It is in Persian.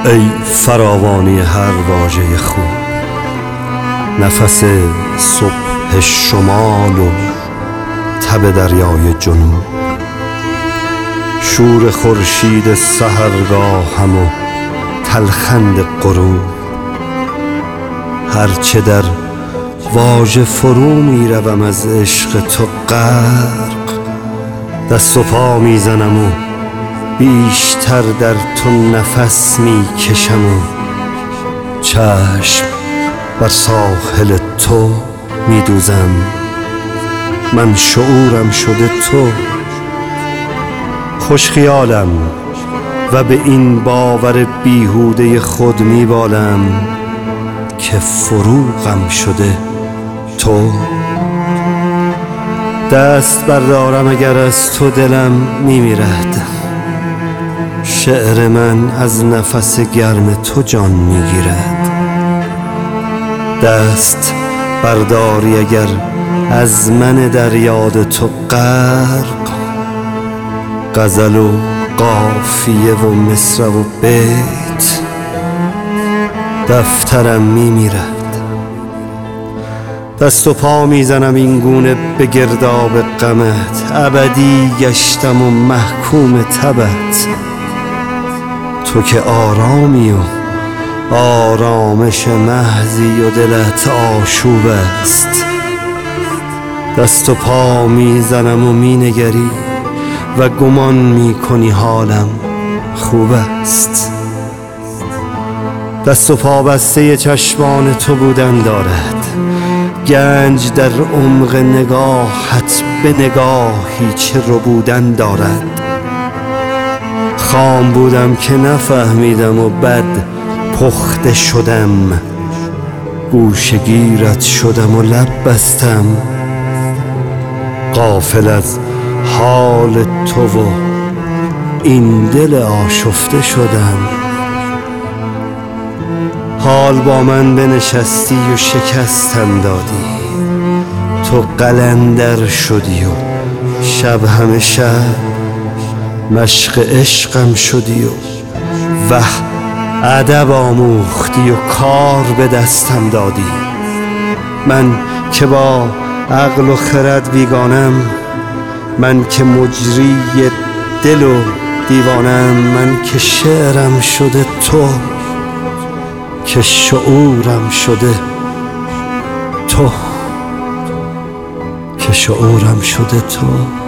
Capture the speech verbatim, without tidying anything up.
ای فراوانی هر واژه خوب، نفس صبح شمال و تب دریای جنوب، شور خورشید سحرگاهم و تلخند غروب. هرچه در واژه فرو می روم از عشق تو غرق، دست و پا می زنم و بیشتر در تو نفس می کشم و چشم بر ساحل تو می دوزم. من شعورم شده تو، خوش خیالم و به این باور بیهوده خود می بالم که فروغم شده تو. دست بردارم اگر از تو دلم می میرد، شعر من از نفس گرم تو جان می گیرد. دست برداری اگر از من در یاد تو غرق، غزل و قافیه و مصرع و بیت دفترم می میرد. دست و پا می زنم این گونه به گرداب غمت، ابدی گشتم و محکوم تبت. تو که آرامی و آرامش محضی و دلت آشوب است. دست و پا می زنم و می نگری و گمان می کنی حالم خوب است. دست و پا بسته چشمان تو بودن دارد، گنج در عمق نگاهت به نگاهی چه ربودن دارد. خام بودم که نفهمیدم و بد پخته شدم، گوشگیرت شدم و لب بستم. غافل از حال تو و این دل آشفته شدم. حال با من بنشستی و شکستم دادی، تو قلندر شدی و شب همه شب مشق عشقم شدی و وه ادب آموختی و کار به دستم دادی. من که با عقل و خرد بیگانم، من که مجری دل و دیوانم، من که شعرم شده تو، که شعورم شده تو، که شعورم شده تو.